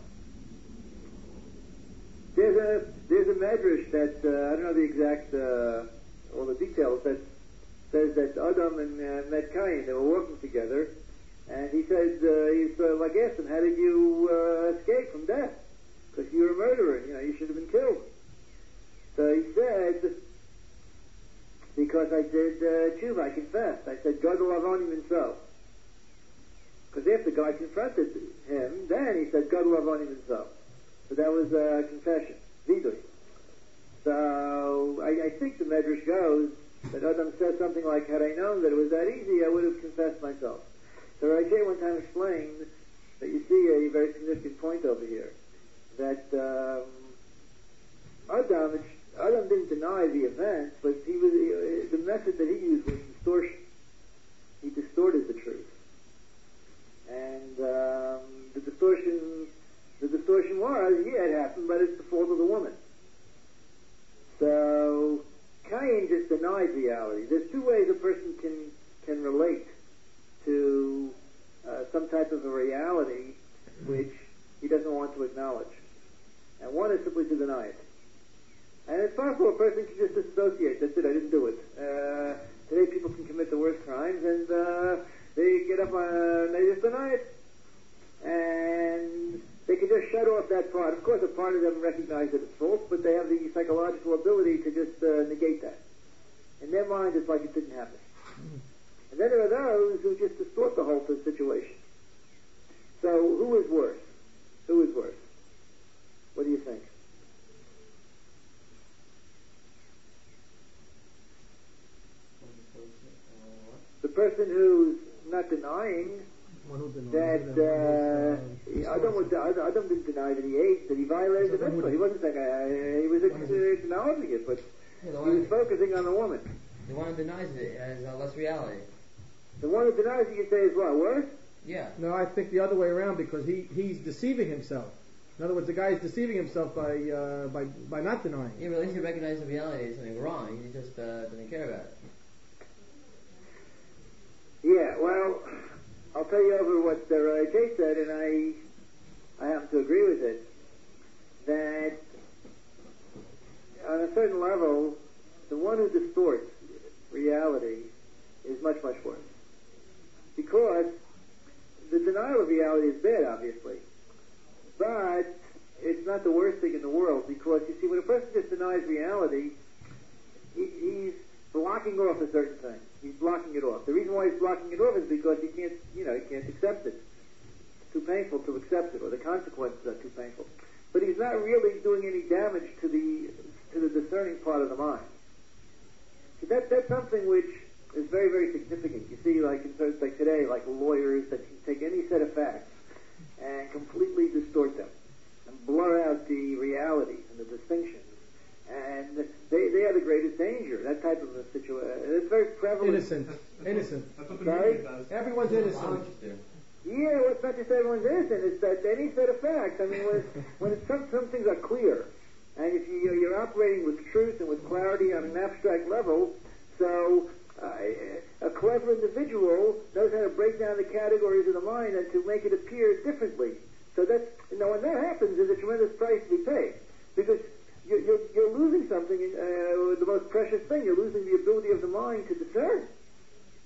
There's a there's a medrash that uh, I don't know the exact uh, all the details that says that Adam and uh, met Cain. They were working together, and he said uh, he's uh, like asked him, "How did you uh, escape from death? Because you're a murderer. You know you should have been killed." So he said, "Because I did uh, tshuva, I confessed. I said, Gadol avonim minso." Because after God confronted him, then he said, Gadol avonim minso. So that was a uh, confession, vidui. So I, I think the medrash goes that Adam says something like, "Had I known that it was that easy, I would have confessed myself." So Rashi one time explained that you see a very significant point over here, that um, Adam, Adam didn't deny the event, but he was he, the method that he used was distortion. He distorted the truth, and um, the distortion, the distortion was, yeah, it happened, but it's the fault of the woman. So Cain just denied reality. There's two ways a person can can relate to uh, some type of a reality which he doesn't want to acknowledge, and one is simply to deny it. And it's possible a person can just disassociate. That's it, I didn't do it. Uh, today people can commit the worst crimes, and uh, they get up on, they just deny it. And they can just shut off that part. Of course, a part of them recognize that it's false, but they have the psychological ability to just uh, negate that. In their mind, it's like it didn't happen. And then there are those who just distort the whole situation. So who is worse? Who is worse? What do you think? The person who's not denying that uh, Adam, was, Adam didn't deny that he ate, that he violated the mitzvah. He wasn't saying uh, he was acknowledging it, but Yeah, the he was one, focusing on the woman. the one who denies it as uh, less reality. The one who denies it, you say, is what, worse? Yeah. No, I think the other way around, because he, he's deceiving himself. In other words, the guy is deceiving himself by uh, by by not denying. Yeah, but at least he recognizes the reality is something wrong. He just uh, doesn't care about it. Yeah, well, I'll tell you over what uh, Jay said, and I I happen to agree with it, that on a certain level, the one who distorts reality is much, much worse. Because the denial of reality is bad, obviously. But it's not the worst thing in the world, because, you see, when a person just denies reality, he, he's blocking off a certain thing. He's blocking it off. The reason why he's blocking it off is because he can't, you know, he can't accept it. It's too painful to accept it, or the consequences are too painful. But he's not really doing any damage to the to the discerning part of the mind. So that that's something which is very, very significant. You see, like in terms like today, like lawyers that can take any set of facts and completely distort them and blur out the realities and the distinctions. And they they are the greatest danger. That type of a situation. It's very prevalent. Innocent. Innocent. That's what the Sorry? media does. Everyone's innocent. Yeah, well, it's not just everyone's innocent. It's that any set of facts. I mean, when, when it's some, some things are clear, and if you, you're operating with truth and with clarity on an abstract level, so uh, a clever individual knows how to break down the categories of the mind and to make it appear differently. So that's, you know, when that happens, there's a tremendous price to be paid. Because you're, you're, you're losing something, uh, the most precious thing. You're losing the ability of the mind to discern.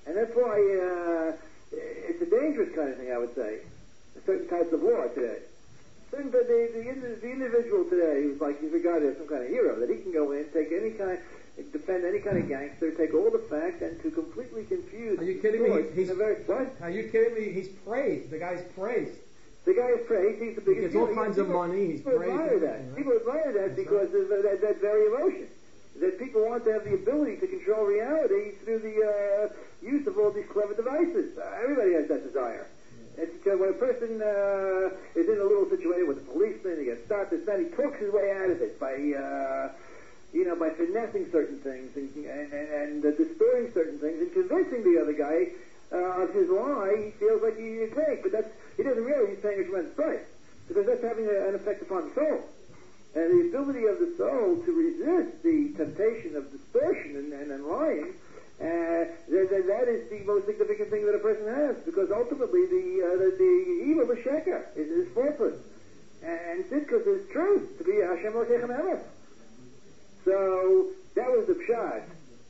And that's why uh, it's a dangerous kind of thing, I would say. Certain types of war today. Certain, the, the, the, the individual today who's like, he's regarded as some kind of hero, that he can go in, take any kind, defend any kind of gangster, take all the facts, and to completely confuse. Are you kidding me? He's, in a very, what? Are you kidding me? He's praised. The guy's praised. The guy is praised. He's the He biggest. gets all hero. kinds People- of money. He's People praised. admire that. Right? People admire that That's because of that, that, that very emotion. That people want to have the ability to control reality through the uh, use of all these clever devices. Uh, everybody has that desire. It's because when a person uh, is in a little situation with a policeman, he gets stopped, this, that, he talks his way out of it by, uh, you know, by finessing certain things and, and, and uh, distorting certain things and convincing the other guy uh, of his lie. He feels like he is fake, but that's, he doesn't realize he's paying a tremendous price because that's having a, an effect upon the soul. And the ability of the soul to resist the temptation of distortion and, and, and lying, uh, that, that is the most significant thing that a person has, because ultimately the uh, the, the evil, the sheker, is, is falsehood. And Tzidkus is truth, to be Hashem Elokeichem Emes. So that was the pshat,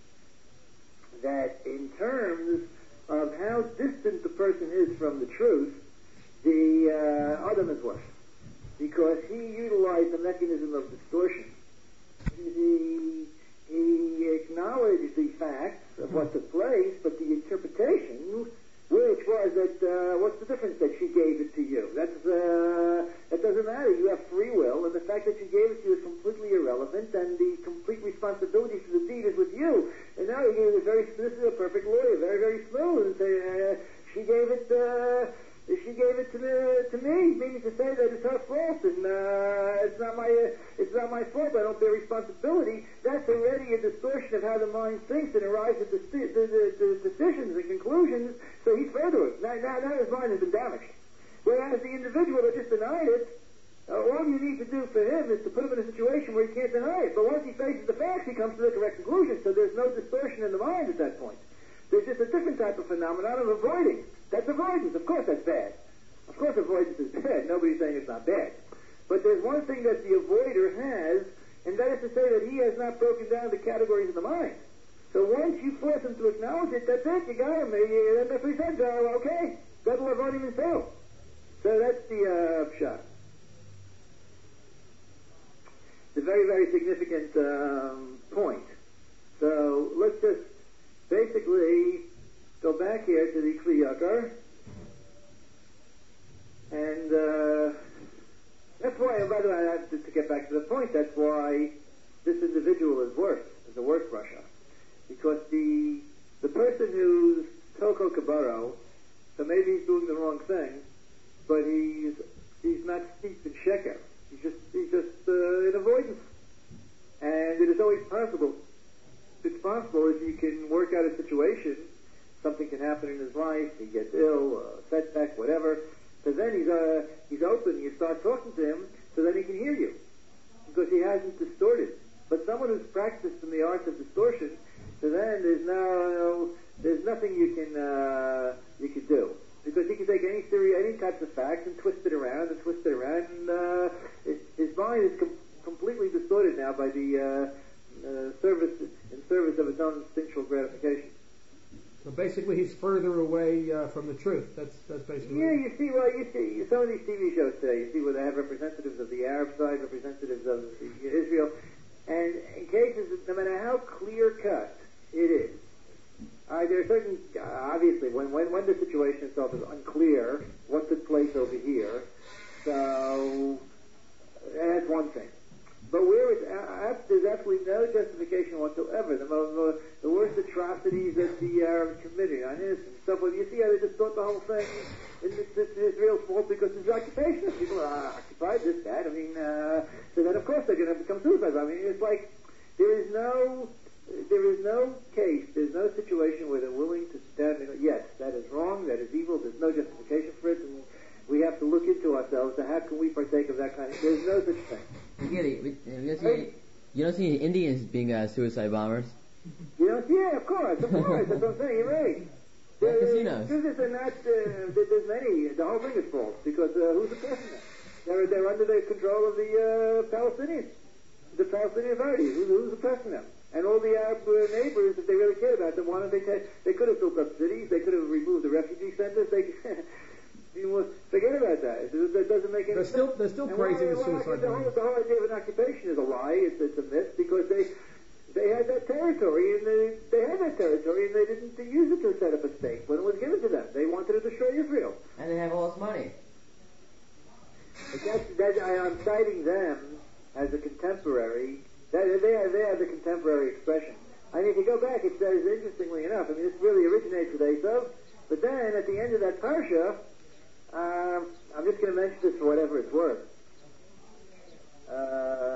that in terms of how distant the person is from the truth, the uh, Adam is worse. Because he utilized the mechanism of distortion. He, he acknowledged the facts of what took place, but the interpretation, which was that, uh, what's the difference that she gave it to you? That's, uh, that doesn't matter. You have free will, and the fact that she gave it to you is completely irrelevant, and the complete responsibility for the deed is with you. And now he gave it very, this is a perfect lawyer, very, very smooth, and say, uh, she gave it, uh, she gave it to, the, to me, meaning to say that it's her fault, and uh, it's not my uh, it's not my fault. I don't bear responsibility. That's already a distortion of how the mind thinks and arrives at the, the, the, the decisions and conclusions. So he's further it. Now, now, now his mind has been damaged. Whereas the individual that just denied it, uh, all you need to do for him is to put him in a situation where he can't deny it. But once he faces the facts, he comes to the correct conclusion. So there's no distortion in the mind at that point. There's just a different type of phenomenon of avoiding. That's avoidance. Of course that's bad. Of course avoidance is bad. Nobody's saying it's not bad. But there's one thing that the avoider has, and that is to say that he has not broken down the categories of the mind. So once you force him to acknowledge it, that's it. You got him. That's what he said. Uh, okay. God will avoid him himself. So that's the uh, shot. It's a very, very significant um, point. So let's just basically go back here to the Kli Yakar. And uh, that's why, and by the way, I have to, to get back to the point, that's why this individual is worse, is a worse Rasha. Because the the person who's Toko Kabaro, so maybe he's doing the wrong thing, but he's he's not steeped in sheker. He's just he's just uh, in avoidance. And it is always possible. It's possible if you can work out a situation, something can happen in his life, he gets ill, uh, setback, whatever. So then he's uh, he's open. You start talking to him so that he can hear you, because he hasn't distorted. But someone who's practiced in the art of distortion, so then there's no there's nothing you can uh, you can do, because he can take any theory, any types of facts, and twist it around and twist it around, and uh, it, his mind is com- completely distorted now by the uh, uh, service in service of his own instinctual gratification. So basically, he's further away uh, from the truth. That's that's basically. Yeah, you see, well, you see some of these T V shows today. You see where they have representatives of the Arab side, representatives of the, Israel, and in cases, no matter how clear cut it is, uh, there are certain, uh, obviously, when, when when the situation itself is unclear, what took place over here, so that's one thing. But where it's, uh, there's absolutely no justification whatsoever. The, the, the worst atrocities that the Arabs committed on innocent stuff. Well, you see how they just thought the whole thing is Israel's fault because it's occupation. People are occupied, this, that. I mean, uh, so then of course they're going to become suicides. I mean, it's like there is no, there is no case, there's no situation where they're willing to stand and go, yes, that is wrong, that is evil. There's no justification for it, and we have to look into ourselves. So how can we partake of that kind of? There's no such thing. You get it. You don't see, you don't see Indians being uh, suicide bombers. You know, yeah, of course, of course. That's what I'm saying. You're right. Like The casinos. Business are not. Uh, there- there's many. The whole thing is false because uh, who's oppressing them? They're they're under the control of the uh, Palestinians, the Palestinian authorities. Who's, who's oppressing them? And all the Arab uh, neighbors, if they really cared about them, why don't they take, they could have built up cities, they could have removed the refugee centers, they you know, forget about that. It, it doesn't make any They're sense. still they're still And praising why- the why- suicide the whole, bombers. the whole idea of an occupation is a lie, it's, it's a myth, because they they had that territory, and they, they had that territory, and they didn't use it to set up a state when it was given to them. They wanted to destroy Israel. And they have all this money. But that's, that, I, I'm citing them as a contemporary. That, they, are, they are the contemporary expression. I mean, if you go back, it says, interestingly enough, I mean, this really originates with Esav, but then at the end of that parsha, um, I'm just going to mention this for whatever it's worth. Uh,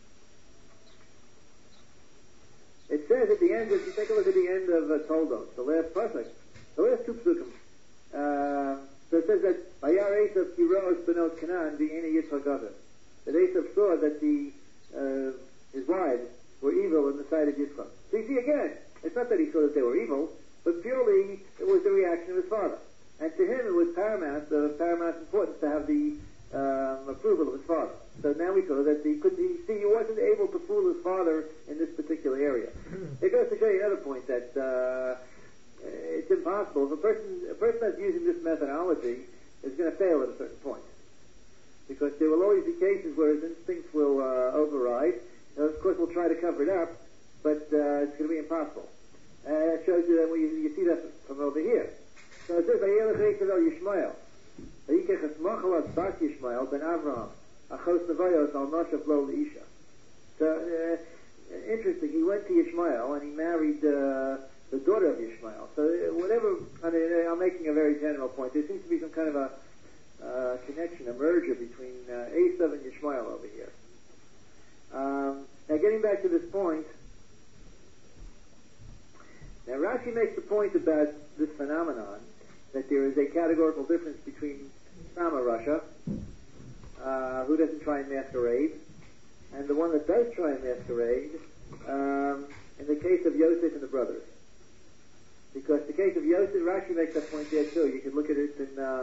it says at the end, if you take a look at the end of uh, Toldos, the last pasuk, the last two psukim, uh, so it says that Vayar Esav Kiros Benot Canaan V'Ena Yitzchak Gaver. That Esav saw that the uh, his wives were evil in the sight of Yitzchak. So you see again, it's not that he saw that they were evil, but purely it was the reaction of his father. And to him it was paramount, the paramount importance to have the um, approval of his father. So now we saw that he couldn't, he, see, he wasn't able to fool his father in this particular area. It goes to show you another point that uh, it's impossible. If a person, a person that's using this methodology is going to fail at a certain point. Because there will always be cases where his instincts will uh, override. Now, of course, we'll try to cover it up, but uh, it's going to be impossible. Uh, it shows you that when you, you see that from over here. So it says, "Vayelech Esav el Yishmael, vayikech es machal as bas Yishmael ben Avraham, achos nevayos al noshav lo leisha." So uh, interesting. He went to Yishmael and he married uh, the daughter of Yishmael. So uh, whatever. I mean, I'm making a very general point. There seems to be some kind of a uh, connection, a merger between uh, Esav and Yishmael over here. Um, now, getting back to this point. Now, Rashi makes the point about this phenomenon that there is a categorical difference between Sama Russia, uh, who doesn't try and masquerade, and the one that does try and masquerade, um, in the case of Yosef and the brothers. Because the case of Yosef, Rashi makes that point there too. You can look at it in... Um,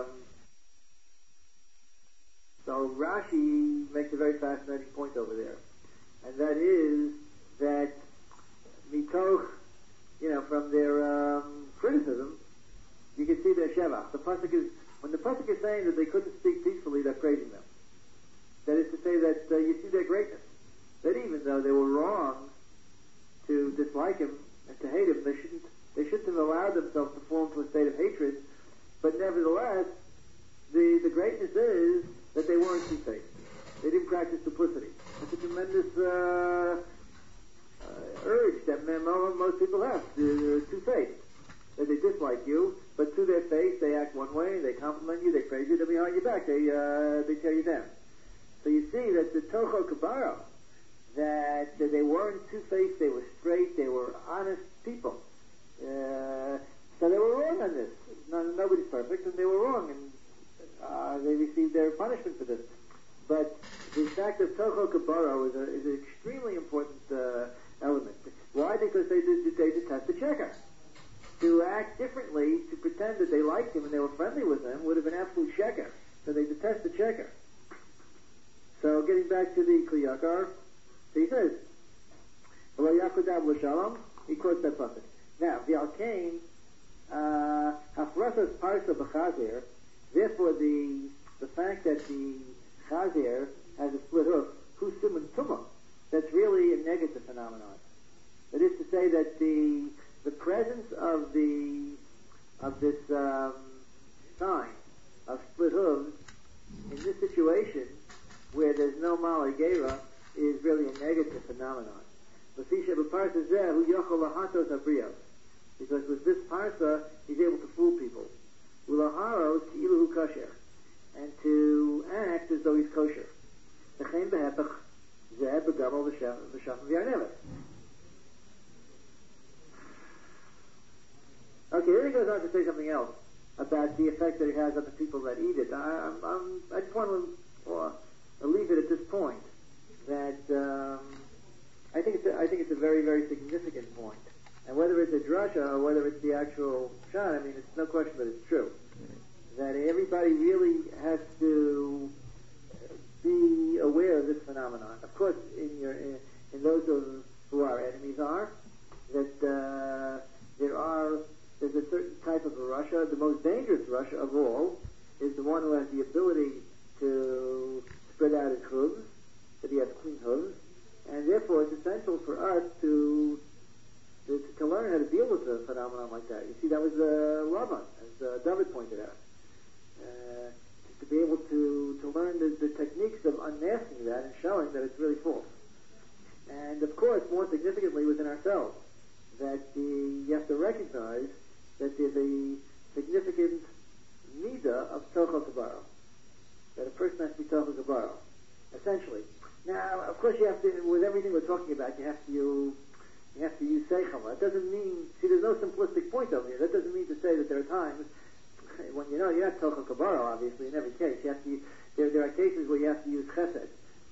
so Rashi makes a very fascinating point over there. And that is that Mitoch, you know, from their um, criticism, you can see their shevach. The pasuk is, when the pasuk is saying that they couldn't speak peacefully, they're praising them. That is to say that uh, you see their greatness. That even though they were wrong to dislike him and to hate him, they shouldn't they shouldn't have allowed themselves to fall into a state of hatred. But nevertheless, the the greatness is that they weren't two-faced. They didn't practice duplicity. It's a tremendous uh, uh, urge that men, most people have. They're two-faced. That they dislike you, but to their face they act one way, they compliment you, they praise you, then behind your back they uh, they tear you down. So you see that the Tocho Kabara, that, that they weren't two-faced, they were straight, they were honest people. Uh, so they were wrong on this. No, nobody's perfect, and they were wrong, and uh, they received their punishment for this. But the fact of Tocho Kabara is, a, is an extremely important uh, element. Why? Because they did they detest the checker. To act differently, to pretend that they liked him and they were friendly with him, would have been absolute sheker. So they detest the checker. So getting back to the Kliyakar, so he says, he quotes that pasuk. Now, the Alkain, Hafrasas Parsa B'Chazer, therefore the the fact that the Chazer has a split hoof, Husim and Tumah, that's really a negative phenomenon. That is to say that the the presence of the of this um, sign of split hooves in this situation where there's no Malagera is really a negative phenomenon. Because with this parsa, he's able to fool people. And to act as though he's kosher. Okay, then he goes on to say something else about the effect that it has on the people that eat it. I, I'm, I'm, I just want to uh, leave it at this point that um, I think it's a, I think it's a very, very significant point. And whether it's a drasha or whether it's the actual shot, I mean, it's no question that it's true. That everybody really has to be aware of this phenomenon. Of course, in your in, in those of who our enemies are, that uh, there are, there's a certain type of a Russia, the most dangerous Russia of all, is the one who has the ability to spread out his hooves, that he has clean hooves, and therefore it's essential for us to to, to learn how to deal with a phenomenon like that. You see, that was uh, Lavan, as uh, David pointed out. Uh, to be able to, to learn the, the techniques of unmasking that and showing that it's really false. And of course, more significantly within ourselves, that the, you have to recognize that there's a significant midah of tochel kabaro, that a person has to be tochel kabaro, essentially. Now, of course, you have to, with everything we're talking about, you have to you, you have to use seichel. That doesn't mean, see, there's no simplistic point over here. That doesn't mean to say that there are times when you know you're not tochel kabaro, obviously, in every case. You have to. There, there are cases where you have to use chesed.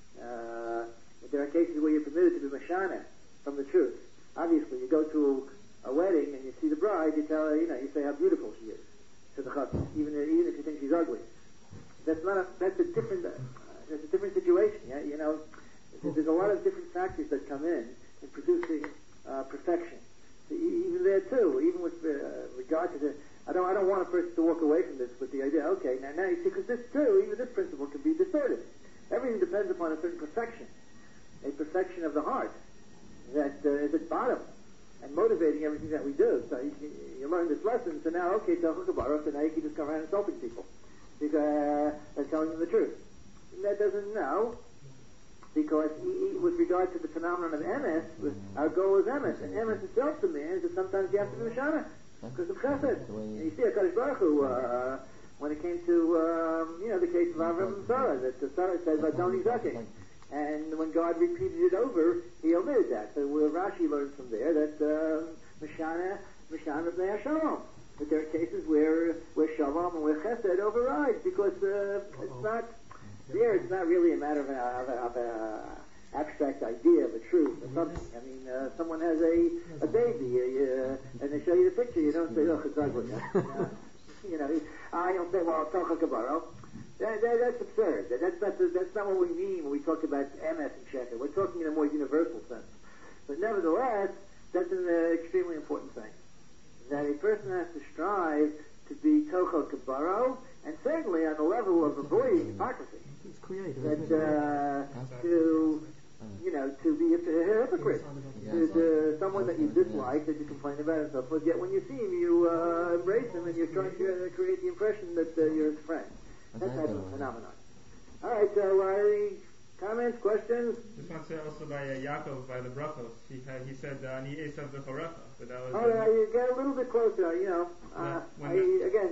Uh, there are cases where you're permitted to be mashana from the truth. Obviously, you go to a wedding and you see the bride, you tell her, you know, you say how beautiful she is to the chassan, even even if you think she's ugly. That's not a. That's a different. Uh, that's a different situation. Yeah, you know, there's a lot of different factors that come in in producing uh, perfection. So even there too, even with uh, regard to the. I don't. I don't want a person to walk away from this with the idea. Okay, now, now you see, because this too, even this principle can be distorted. Everything depends upon a certain perfection, a perfection of the heart that uh, is at bottom and motivating everything that we do. So you, you learn this lesson. So now, okay, so now you can just come around insulting people because uh, and telling them the truth. And that doesn't know. Because he, with regard to the phenomenon of M S, our goal is M S, and M S itself demands that sometimes you have to be Mishana. Because of chesed. And you see, HaKadosh Baruch Hu, uh, when it came to, um, you know, the case of Avram and Sarah, that the Sarah said, Vadoni Zaking. And when God repeated it over, he omitted that. So where Rashi learns from there that, uh, Mishana, Mishana B'nai HaShalom. But there are cases where, where Shalom and where chesed overrides, because, uh, it's not, there it's not really a matter of a, of a, of a abstract idea of a truth or something. I mean, uh, someone has a, a baby, uh, and they show you the picture. You don't say, "Oh, it's ugly." uh, you know, I don't say, "Well, tochel kabaro." That, that, that's absurd. That, that's not the, that's not what we mean when we talk about M S and sheker. We're talking in a more universal sense. But nevertheless, that's an uh, extremely important thing. That a person has to strive to be tochel kabaro, and certainly on the level of avoiding hypocrisy. It's creative. That uh, to you know, to be a, a hypocrite, to, to someone that you dislike, that you complain about and so forth, yet when you see him, you uh, embrace him and you're trying to uh, create the impression that uh, you're his friend. That type of phenomenon. Alright, so uh, any comments, questions? Just want to say also by uh, Yaakov, by the brachos, he, had, he said, Ani Esav Bechorecha, but that was... Oh, uh, you get a little bit closer, you know. Uh, I, the, again...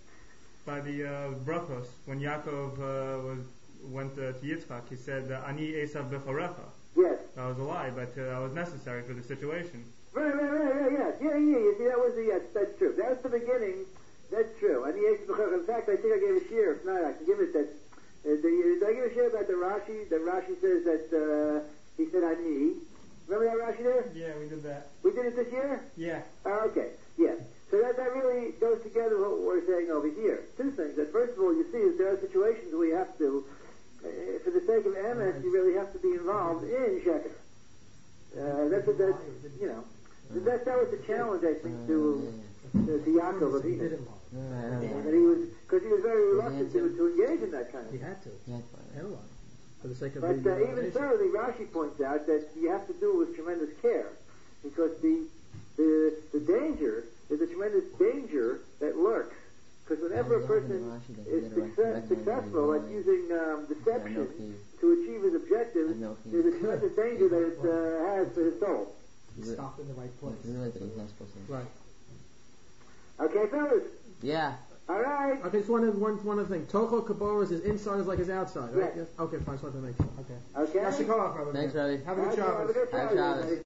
By the uh, brachos, when Yaakov uh, was... went uh, to Yitzchak, he said, Ani Esav Bechorecha. Yes. That was a lie, but uh, that was necessary for the situation. Right, right, right, right, yeah. Yeah, yeah, you see, that was the, yes, that's true. That was the beginning, that's true. Ani Esav Bechorecha. In fact, I think I gave a share, if not, I can give it that, uh, the, did I give a share about the Rashi? The Rashi says that, uh, he said Ani. Remember that Rashi there? Yeah, we did that. We did it this year? Yeah. Oh, okay, yeah. So that, that really goes together with what we're saying over here. Two things. That first of all, you see that there are situations where you have to, Uh, for the sake of M S, you really have to be involved in sheker. Uh, that's what that, you know, that, that was the challenge, I think, to, to, to Yaakov Avinu. That he was, because he was very reluctant to, to engage in that kind of He thing. had to. Analyze. For the sake of But the uh, even so, the Rashi points out that you have to do it with tremendous care, because the, the, the danger, there's a tremendous danger that lurks. Because whenever a person is success, successful at using um, deception to achieve his objectives, there's a tremendous danger that it uh, has for his soul. Stop in the right place. Right. Okay, fellas? Yeah. All right. Okay, just one, one, one other thing. Tochel kabaro is his inside is like his outside, right? Yes. Okay, fine. Just wanted to make sure. Okay. Okay. Yashikolach, Rabbi. Thanks, Rabbi. Have a good Okay, Shabbos. have a good Have a Shabbos, Shabbos. buddy.